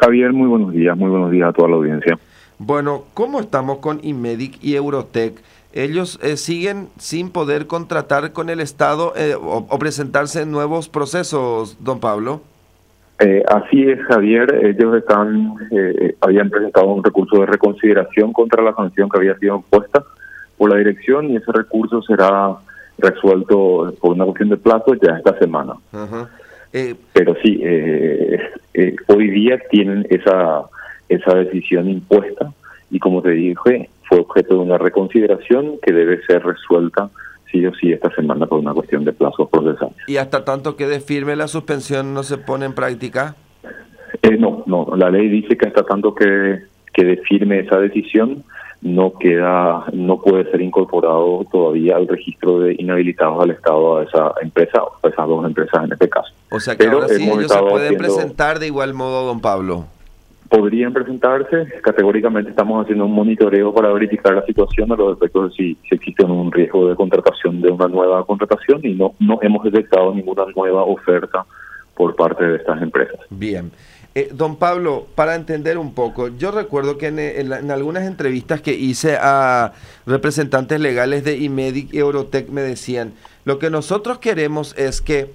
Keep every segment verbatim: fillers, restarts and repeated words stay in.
Javier, muy buenos días, muy buenos días a toda la audiencia. Bueno, ¿cómo estamos con Imedic y Eurotech? Ellos eh, siguen sin poder contratar con el Estado eh, o, o presentarse en nuevos procesos, don Pablo. Eh, así es, Javier. Ellos están, eh, habían presentado un recurso de reconsideración contra la sanción que había sido impuesta por la dirección y ese recurso será resuelto por una cuestión de plazo ya esta semana. Uh-huh. eh, Pero sí, eh, eh, hoy día tienen esa esa decisión impuesta y como te dije, fue objeto de una reconsideración que debe ser resuelta sí o sí esta semana por una cuestión de plazos procesales. ¿Y hasta tanto quede firme la suspensión no se pone en práctica? Eh, no, no, la ley dice que hasta tanto que quede firme esa decisión no queda, no puede ser incorporado todavía al registro de inhabilitados al Estado a esa empresa, o a esas dos empresas en este caso. O sea que Pero ahora sí ellos se pueden haciendo... presentar de igual modo, don Pablo. Podrían presentarse, categóricamente estamos haciendo un monitoreo para verificar la situación a los efectos de si, si existe un riesgo de contratación de una nueva contratación y no, no hemos detectado ninguna nueva oferta por parte de estas empresas. Bien. Eh, don Pablo, para entender un poco, yo recuerdo que en, en, en algunas entrevistas que hice a representantes legales de Imedic y Eurotech me decían, lo que nosotros queremos es que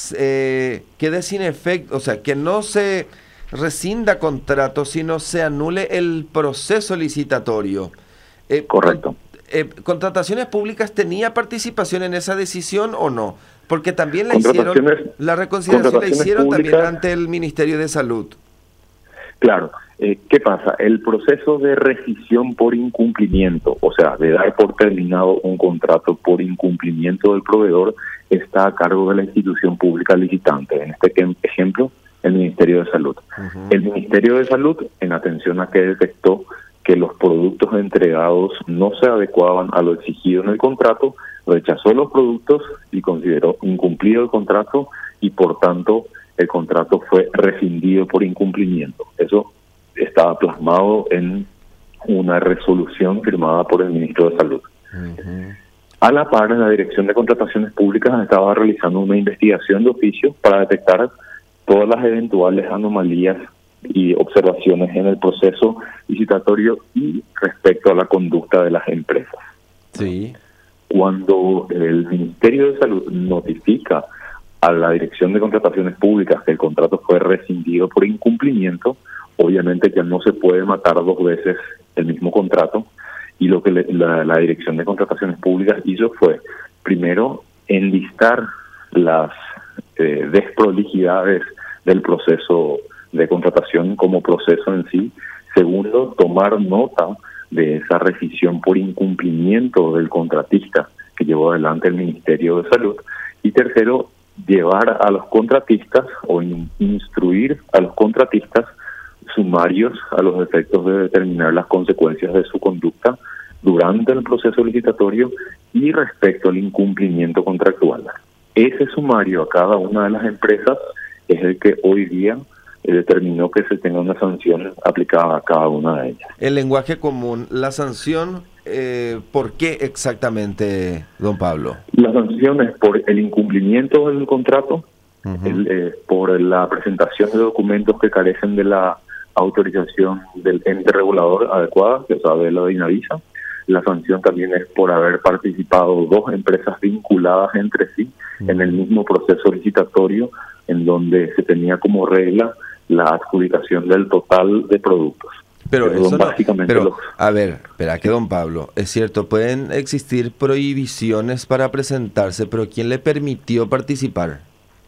eh, quede sin efecto, o sea, que no se rescinda contrato, sino se anule el proceso licitatorio. Eh, Correcto. Con, eh, ¿Contrataciones Públicas tenía participación en esa decisión o no? Porque también la hicieron, la reconsideración la hicieron públicas, también ante el Ministerio de Salud. Claro. Eh, ¿Qué pasa? El proceso de rescisión por incumplimiento, o sea, de dar por terminado un contrato por incumplimiento del proveedor, está a cargo de la institución pública licitante. En este ejemplo, el Ministerio de Salud. Uh-huh. El Ministerio de Salud, en atención a que detectó que los productos entregados no se adecuaban a lo exigido en el contrato, rechazó los productos y consideró incumplido el contrato y por tanto el contrato fue rescindido por incumplimiento. Eso estaba plasmado en una resolución firmada por el Ministro de Salud. Uh-huh. A la par, la Dirección de Contrataciones Públicas estaba realizando una investigación de oficio para detectar todas las eventuales anomalías y observaciones en el proceso licitatorio y respecto a la conducta de las empresas. Sí. Cuando el Ministerio de Salud notifica a la Dirección de Contrataciones Públicas que el contrato fue rescindido por incumplimiento, obviamente ya no se puede matar dos veces el mismo contrato, y lo que le, la, la Dirección de Contrataciones Públicas hizo fue, primero, enlistar las eh, desprolijidades del proceso de contratación como proceso en sí. Segundo, tomar nota de esa rescisión por incumplimiento del contratista que llevó adelante el Ministerio de Salud. Y tercero, llevar a los contratistas o in- instruir a los contratistas sumarios a los efectos de determinar las consecuencias de su conducta durante el proceso licitatorio y respecto al incumplimiento contractual. Ese sumario a cada una de las empresas es el que hoy día eh, determinó que se tenga una sanción aplicada a cada una de ellas. El lenguaje común, la sanción, eh, ¿por qué exactamente, don Pablo? La sanción es por el incumplimiento del contrato, uh-huh. el, eh, por la presentación de documentos que carecen de la autorización del ente regulador adecuada, que sabe la de INAVISA. La sanción también es por haber participado dos empresas vinculadas entre sí uh-huh. en el mismo proceso licitatorio, en donde se tenía como regla la adjudicación del total de productos. Pero eso eso no, básicamente pero, los... a ver, espera que don Pablo, es cierto, pueden existir prohibiciones para presentarse, pero ¿quién le permitió participar?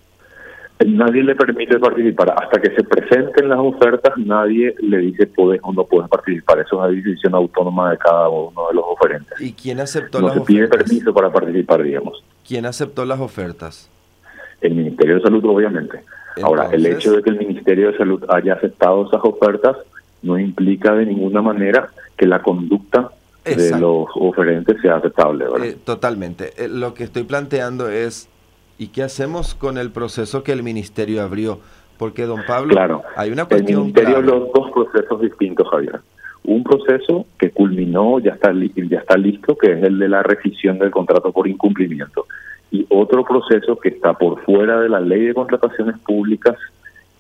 Nadie le permite participar. Hasta que se presenten las ofertas, nadie le dice puedes o no puedes participar. Eso es una decisión autónoma de cada uno de los oferentes. ¿Y quién aceptó no las se ofertas? pide permiso para participar, digamos. ¿Quién aceptó las ofertas? El Ministerio de Salud, obviamente. Entonces, ahora, el hecho de que el Ministerio de Salud haya aceptado esas ofertas no implica de ninguna manera que la conducta Exacto. de los oferentes sea aceptable, ¿verdad? Eh, totalmente. Eh, lo que estoy planteando es, ¿y qué hacemos con el proceso que el Ministerio abrió? Porque, don Pablo, claro, hay una cuestión el Ministerio clave. Los dos procesos distintos, Javier. Un proceso que culminó, ya está, ya está listo, que es el de la rescisión del contrato por incumplimiento. Y otro proceso que está por fuera de la Ley de Contrataciones Públicas y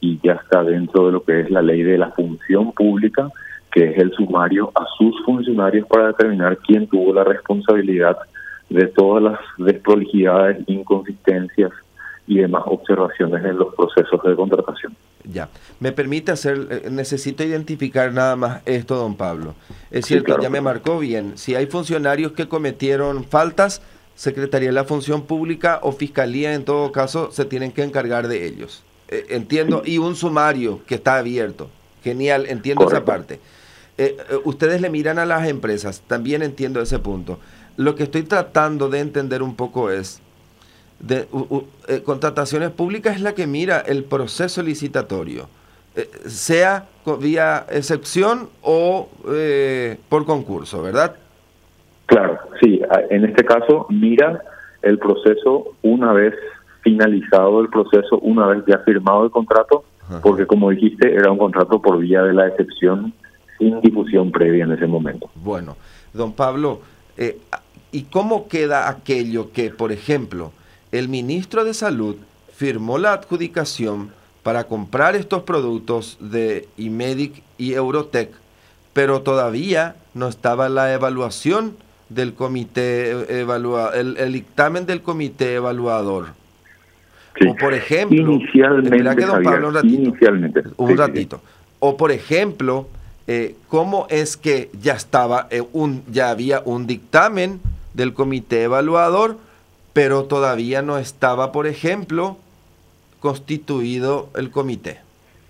y ya está dentro de lo que es la ley de la función pública, que es el sumario a sus funcionarios para determinar quién tuvo la responsabilidad de todas las desprolijidades, inconsistencias y demás observaciones en los procesos de contratación. Ya, me permite hacer, eh, necesito identificar nada más esto, don Pablo. Es Sí, cierto, claro. ya me marcó bien. Si hay funcionarios que cometieron faltas, Secretaría de la Función Pública o Fiscalía, en todo caso, se tienen que encargar de ellos. Eh, entiendo, Sí. y un sumario que está abierto. Genial, entiendo Correcto. esa parte. Eh, eh, ustedes le miran a las empresas, también entiendo ese punto. Lo que estoy tratando de entender un poco es, de uh, uh, eh, contrataciones públicas es la que mira el proceso licitatorio, eh, sea vía excepción o eh, por concurso, ¿verdad? Claro, sí. En este caso, mira el proceso una vez finalizado el proceso, una vez ya firmado el contrato, Ajá. porque como dijiste, era un contrato por vía de la excepción sin difusión previa en ese momento. Bueno, don Pablo, eh, ¿y cómo queda aquello que, por ejemplo, el ministro de Salud firmó la adjudicación para comprar estos productos de Imedic y Eurotec, pero todavía no estaba la evaluación del comité evalua el, el dictamen del comité evaluador? Sí. O por ejemplo, inicialmente, espera que don Javier, Pablo un ratito, inicialmente, un sí, ratito. Sí, sí. O por ejemplo, eh, ¿cómo es que ya estaba eh, un, ya había un dictamen del comité evaluador, pero todavía no estaba, por ejemplo, constituido el comité?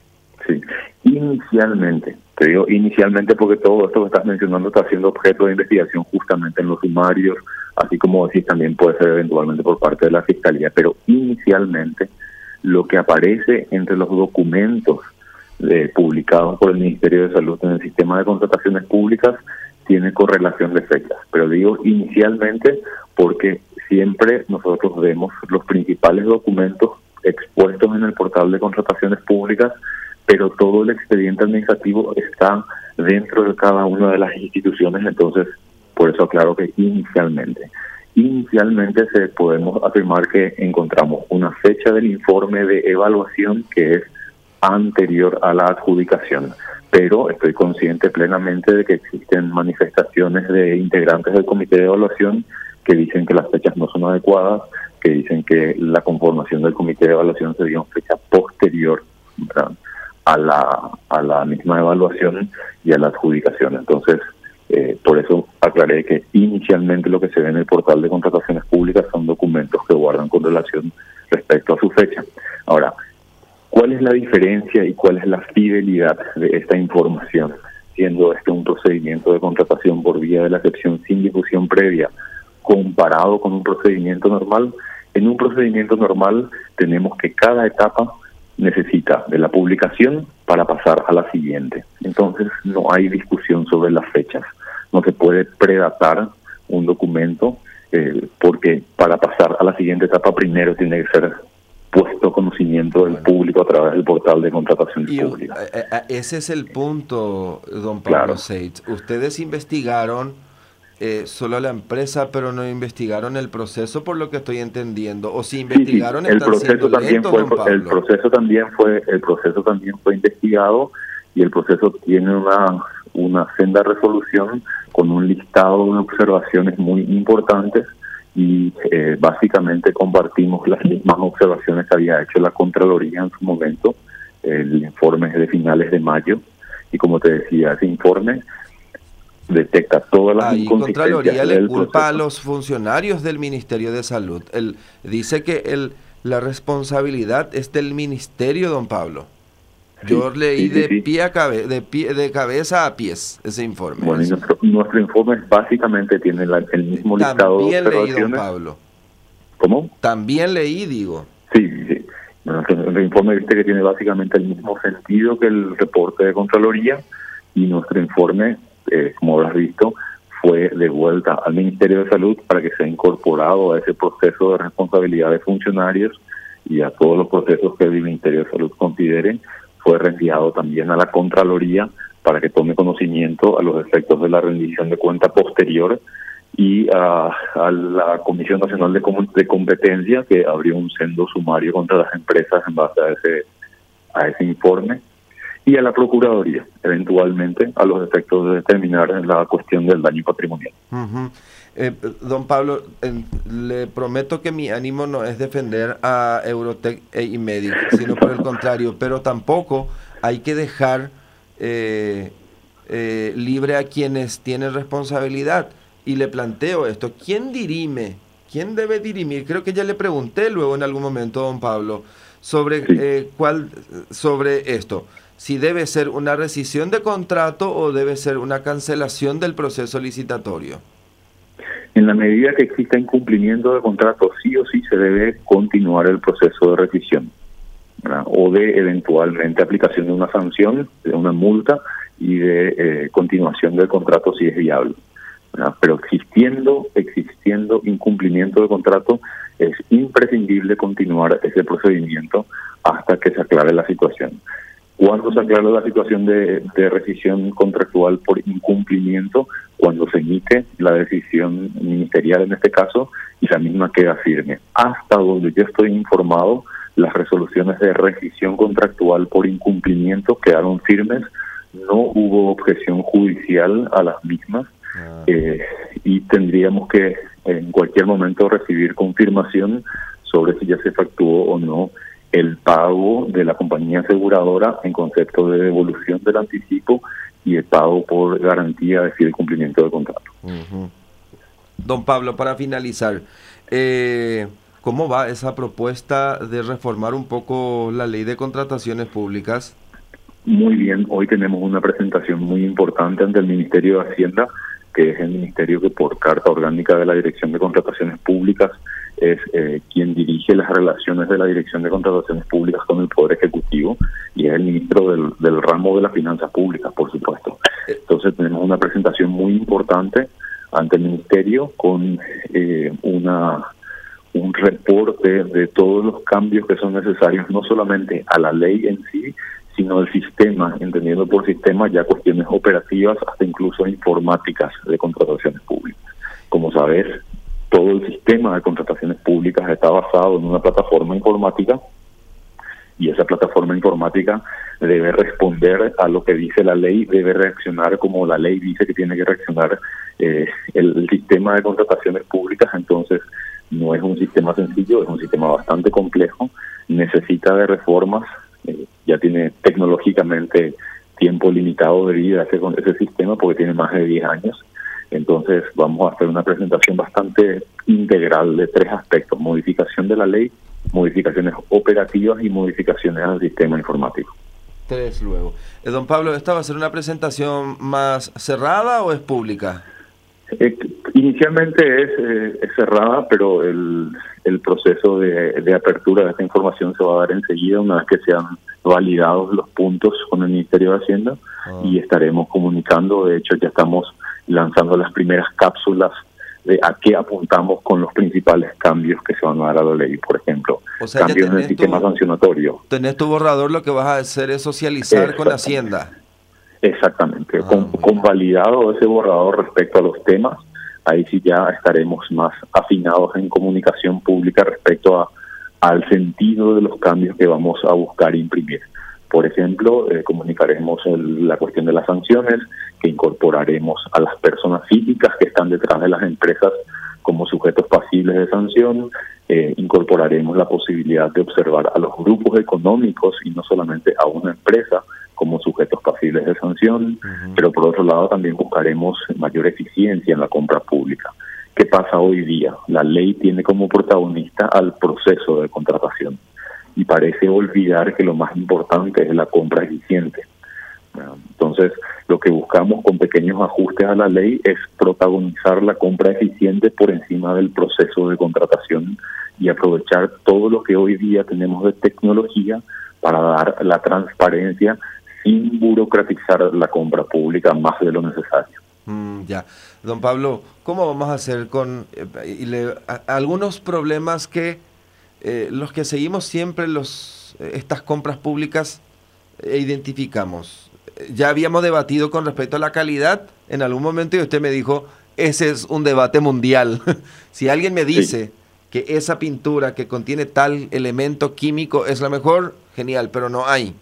Sí, inicialmente, te digo inicialmente porque todo esto que estás mencionando está siendo objeto de investigación justamente en los sumarios, así como decís también puede ser eventualmente por parte de la Fiscalía, pero inicialmente lo que aparece entre los documentos eh, publicados por el Ministerio de Salud en el sistema de contrataciones públicas tiene correlación de fechas, pero digo inicialmente porque siempre nosotros vemos los principales documentos expuestos en el portal de contrataciones públicas, pero todo el expediente administrativo está dentro de cada una de las instituciones, entonces por eso aclaro que inicialmente. Inicialmente se podemos afirmar que encontramos una fecha del informe de evaluación que es anterior a la adjudicación, pero estoy consciente plenamente de que existen manifestaciones de integrantes del comité de evaluación que dicen que las fechas no son adecuadas, que dicen que la conformación del comité de evaluación se dio en fecha posterior, ¿verdad?, a la a la misma evaluación y a la adjudicación. Entonces, eh, por eso aclaré que inicialmente lo que se ve en el portal de contrataciones públicas son documentos que guardan con relación respecto a su fecha. Ahora, ¿cuál es la diferencia y cuál es la fidelidad de esta información, siendo este un procedimiento de contratación por vía de la excepción sin difusión previa, comparado con un procedimiento normal? En un procedimiento normal tenemos que cada etapa necesita de la publicación para pasar a la siguiente. Entonces no hay discusión sobre las fechas. No se puede predatar un documento eh, porque para pasar a la siguiente etapa primero tiene que ser puesto conocimiento del público a través del portal de contrataciones y, públicas. Eh, eh, ese es el punto, don Pablo Claro. Seitz. Ustedes investigaron Eh, solo la empresa, pero no investigaron el proceso, por lo que estoy entendiendo. O si investigaron, sí, sí. El están proceso siendo también lentos, fue, don Pablo. el proceso también fue, el proceso también fue investigado y el proceso tiene una una senda resolución con un listado de observaciones muy importantes y eh, básicamente compartimos las mismas observaciones que había hecho la Contraloría en su momento. El informe es de finales de mayo y como te decía, ese informe detecta todas las Ahí inconsistencias Contraloría le del culpa proceso. a los funcionarios del Ministerio de Salud. Él dice que el, la responsabilidad es del Ministerio, don Pablo. Yo Sí, leí sí, sí, de sí. pie a cabe, de pie, de cabeza a pies ese informe. Bueno, y nuestro, nuestro informe básicamente tiene la, el mismo listado de También leí, don observaciones. Pablo. ¿Cómo? También leí, digo. Sí, sí. Bueno, nuestro informe viste que tiene básicamente el mismo sentido que el reporte de Contraloría y nuestro informe, eh, como habrás visto, fue de vuelta al Ministerio de Salud para que sea incorporado a ese proceso de responsabilidad de funcionarios y a todos los procesos que el Ministerio de Salud considere. Fue reenviado también a la Contraloría para que tome conocimiento a los efectos de la rendición de cuenta posterior y a, a la Comisión Nacional de, Com de Competencia, que abrió un sendo sumario contra las empresas en base a ese a ese informe y a la Procuraduría, eventualmente, a los efectos de determinar la cuestión del daño patrimonial. Uh-huh. eh, don Pablo, eh, le prometo que mi ánimo no es defender a Eurotech e Imedic, sino por el contrario, pero tampoco hay que dejar eh, eh, libre a quienes tienen responsabilidad. Y le planteo esto, ¿quién dirime? ¿Quién debe dirimir? Creo que ya le pregunté luego en algún momento, don Pablo, sobre, Sí. eh, cuál, sobre esto. Si debe ser una rescisión de contrato o debe ser una cancelación del proceso licitatorio. En la medida que exista incumplimiento de contrato, sí o sí se debe continuar el proceso de rescisión, ¿verdad? O de eventualmente aplicación de una sanción, de una multa y de eh, continuación del contrato si es viable, ¿verdad? Pero existiendo, existiendo incumplimiento de contrato, es imprescindible continuar ese procedimiento hasta que se aclare la situación. Cuando se aclara la situación de, de rescisión contractual por incumplimiento, cuando se emite la decisión ministerial en este caso, y la misma queda firme. Hasta donde yo estoy informado, las resoluciones de rescisión contractual por incumplimiento quedaron firmes, no hubo objeción judicial a las mismas, ah. eh, y tendríamos que en cualquier momento recibir confirmación sobre si ya se efectuó o no el pago de la compañía aseguradora en concepto de devolución del anticipo y el pago por garantía, es decir, el cumplimiento del contrato. Uh-huh. Don Pablo, para finalizar, eh, ¿cómo va esa propuesta de reformar un poco la ley de contrataciones públicas? Muy bien, hoy tenemos una presentación muy importante ante el Ministerio de Hacienda, que es el ministerio que por carta orgánica de la Dirección de Contrataciones Públicas es eh, quien dirige las relaciones de la Dirección de Contrataciones Públicas con el Poder Ejecutivo y es el ministro del, del ramo de las finanzas públicas, por supuesto. Entonces tenemos una presentación muy importante ante el ministerio con eh, una un reporte de todos los cambios que son necesarios, no solamente a la ley en sí, sino el sistema, entendiendo por sistema ya cuestiones operativas hasta incluso informáticas de contrataciones públicas. Como sabes, todo el sistema de contrataciones públicas está basado en una plataforma informática y esa plataforma informática debe responder a lo que dice la ley, debe reaccionar como la ley dice que tiene que reaccionar eh, el, el sistema de contrataciones públicas. Entonces no es un sistema sencillo, es un sistema bastante complejo, necesita de reformas, eh, ya tiene tecnológicamente tiempo limitado de vida ese, ese sistema porque tiene más de diez años. Entonces vamos a hacer una presentación bastante integral de tres aspectos: modificación de la ley, modificaciones operativas y modificaciones al sistema informático. Tres luego. Eh, don Pablo, ¿esta va a ser una presentación más cerrada o es pública? Eh, inicialmente es, eh, es cerrada, pero el, el proceso de, de apertura de esta información se va a dar enseguida una vez que sean validados los puntos con el Ministerio de Hacienda, ah. y estaremos comunicando. De hecho, ya estamos lanzando las primeras cápsulas de a qué apuntamos con los principales cambios que se van a dar a la ley. Por ejemplo, o sea, cambios en el sistema tu, sancionatorio. Tenés tu borrador, lo que vas a hacer es socializar con Hacienda. Exactamente, Ah, con, convalidado ese borrador respecto a los temas, ahí sí ya estaremos más afinados en comunicación pública respecto a al sentido de los cambios que vamos a buscar imprimir. Por ejemplo, eh, comunicaremos el, la cuestión de las sanciones, que incorporaremos a las personas físicas que están detrás de las empresas como sujetos pasibles de sanción, eh, incorporaremos la posibilidad de observar a los grupos económicos y no solamente a una empresa como sujetos pasibles de sanción, uh-huh. pero por otro lado también buscaremos mayor eficiencia en la compra pública. ¿Qué pasa hoy día? La ley tiene como protagonista al proceso de contratación y parece olvidar que lo más importante es la compra eficiente. Entonces, lo que buscamos con pequeños ajustes a la ley es protagonizar la compra eficiente por encima del proceso de contratación y aprovechar todo lo que hoy día tenemos de tecnología para dar la transparencia sin burocratizar la compra pública más de lo necesario. Mm, ya. Don Pablo, ¿cómo vamos a hacer con eh, y le, a, algunos problemas que eh, los que seguimos siempre los eh, estas compras públicas eh, identificamos? Ya habíamos debatido con respecto a la calidad en algún momento y usted me dijo, ese es un debate mundial. Si alguien me dice sí. que esa pintura que contiene tal elemento químico es la mejor, genial, pero no hay.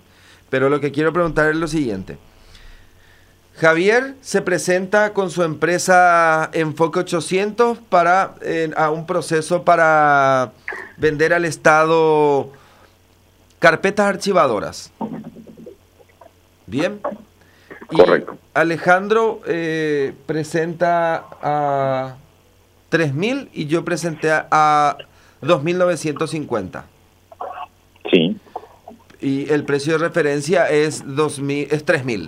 Pero lo que quiero preguntar es lo siguiente. Javier se presenta con su empresa Enfoque ochocientos para eh, a un proceso para vender al Estado carpetas archivadoras. Bien. Y Correcto. Alejandro eh, presenta a tres mil y yo presenté a, a dos mil novecientos cincuenta. Sí. Y el precio de referencia es dos mil, es tres mil.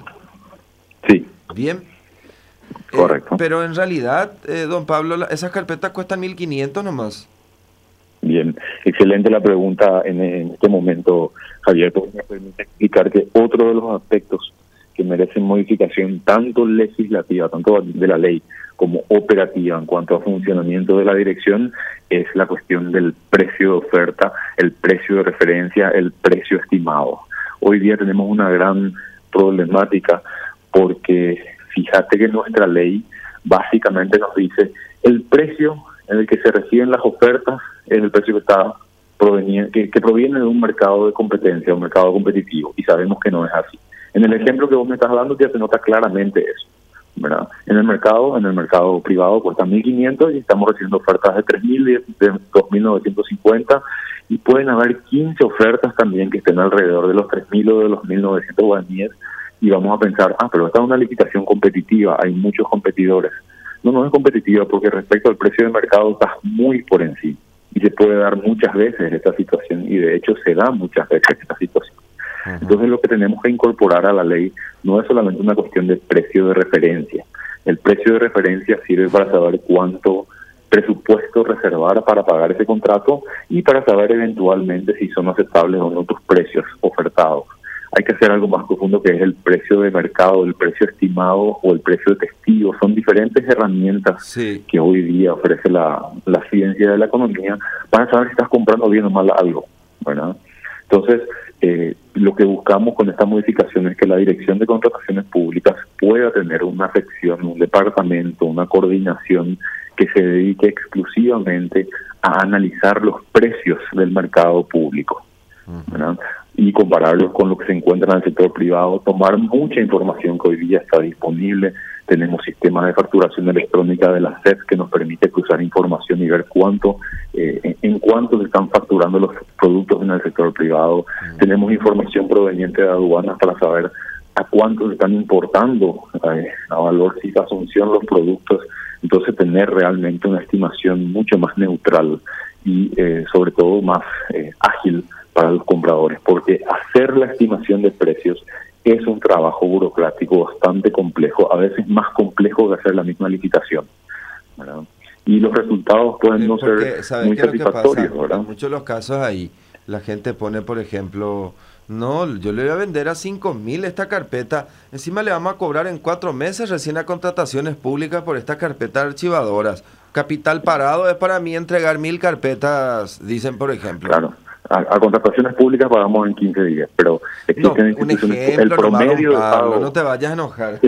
Sí. Bien. Correcto. Eh, pero en realidad, eh, don Pablo, la, esas carpetas cuestan mil quinientos nomás. Bien, excelente la pregunta en, en este momento, Javier, porque me permite explicar que otro de los aspectos que merecen modificación, tanto legislativa, tanto de la ley, como operativa en cuanto a funcionamiento de la dirección, es la cuestión del precio de oferta, el precio de referencia, el precio estimado. Hoy día tenemos una gran problemática porque fíjate que nuestra ley básicamente nos dice el precio en el que se reciben las ofertas es el precio que está proveniente, que, que proviene de un mercado de competencia, un mercado competitivo, y sabemos que no es así. En el ejemplo que vos me estás dando ya se nota claramente eso, ¿verdad? En el mercado, en el mercado privado cuesta mil quinientos y estamos recibiendo ofertas de tres mil, de dos mil novecientos cincuenta, y pueden haber quince ofertas también que estén alrededor de los tres mil o de los mil novecientos guaraníes, y vamos a pensar, ah, pero esta es una licitación competitiva, hay muchos competidores. No, no es competitiva porque respecto al precio de mercado está muy por encima, y se puede dar muchas veces esta situación, y de hecho se da muchas veces esta situación. Uh-huh. Entonces lo que tenemos que incorporar a la ley no es solamente una cuestión de precio de referencia. El precio de referencia sirve para saber cuánto presupuesto reservar para pagar ese contrato y para saber eventualmente si son aceptables o no tus precios ofertados. Hay que hacer algo más profundo, que es el precio de mercado, el precio estimado o el precio de testigo. Son diferentes herramientas sí. que hoy día ofrece la, la ciencia de la economía para saber si estás comprando bien o mal algo, ¿verdad? Entonces, eh, lo que buscamos con esta modificación es que la Dirección de Contrataciones Públicas pueda tener una sección, un departamento, una coordinación que se dedique exclusivamente a analizar los precios del mercado público, ¿verdad? Y compararlos con lo que se encuentra en el sector privado, tomar mucha información que hoy día está disponible. Tenemos sistemas de facturación electrónica de la S E P que nos permite cruzar información y ver cuánto, eh, en, en cuánto se están facturando los productos en el sector privado. Mm. Tenemos información proveniente de aduanas para saber a cuánto se están importando eh, a valor sin asunción los productos. Entonces tener realmente una estimación mucho más neutral y eh, sobre todo más eh, ágil para los compradores, porque hacer la estimación de precios es un trabajo burocrático bastante complejo, a veces más complejo que hacer la misma licitación, ¿verdad? Y los resultados pueden no porque, ser muy satisfactorios, ¿verdad? En muchos de los casos ahí la gente pone, por ejemplo, no, yo le voy a vender a cinco mil esta carpeta, encima le vamos a cobrar en cuatro meses recién a contrataciones públicas por estas carpetas archivadoras. Capital parado es para mí entregar mil carpetas, dicen, por ejemplo. Claro. A, a contrataciones públicas pagamos en quince días, pero existen no, un ejemplo, el promedio no, de pago. No te vayas a enojar.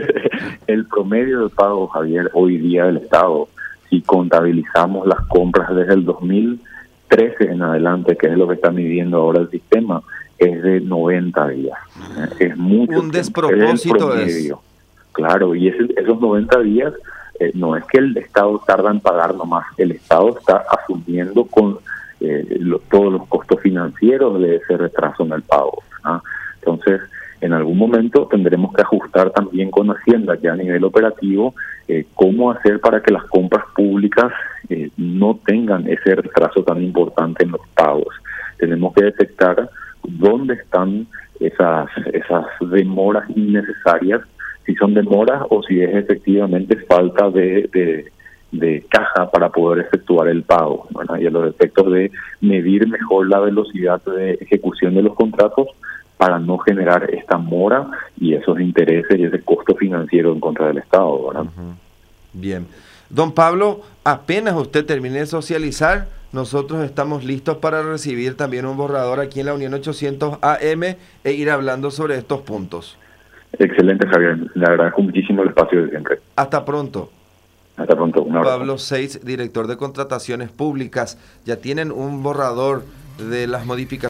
El promedio de pago, Javier, hoy día del Estado, si contabilizamos las compras desde el dos mil trece en adelante, que es lo que está midiendo ahora el sistema, es de noventa días. Es mucho. Un despropósito es. es. Claro, y ese, esos noventa días eh, no es que el Estado tarda en pagar nomás, el Estado está asumiendo con Eh, lo, todos los costos financieros de ese retraso en el pago, ¿ah? Entonces, en algún momento tendremos que ajustar también con Hacienda, ya a nivel operativo, eh, cómo hacer para que las compras públicas eh, no tengan ese retraso tan importante en los pagos. Tenemos que detectar dónde están esas, esas demoras innecesarias, si son demoras o si es efectivamente falta de... de de caja para poder efectuar el pago, ¿verdad? Y a los efectos de medir mejor la velocidad de ejecución de los contratos para no generar esta mora y esos intereses y ese costo financiero en contra del Estado, ¿verdad? Uh-huh. Bien. Don Pablo, apenas usted termine de socializar, nosotros estamos listos para recibir también un borrador aquí en la Unión ochocientos A M e ir hablando sobre estos puntos. Excelente, Javier. Le agradezco muchísimo el espacio de siempre. Hasta pronto. Hasta pronto. Un abrazo. Pablo Seitz, director de Contrataciones Públicas. Ya tienen un borrador de las modificaciones.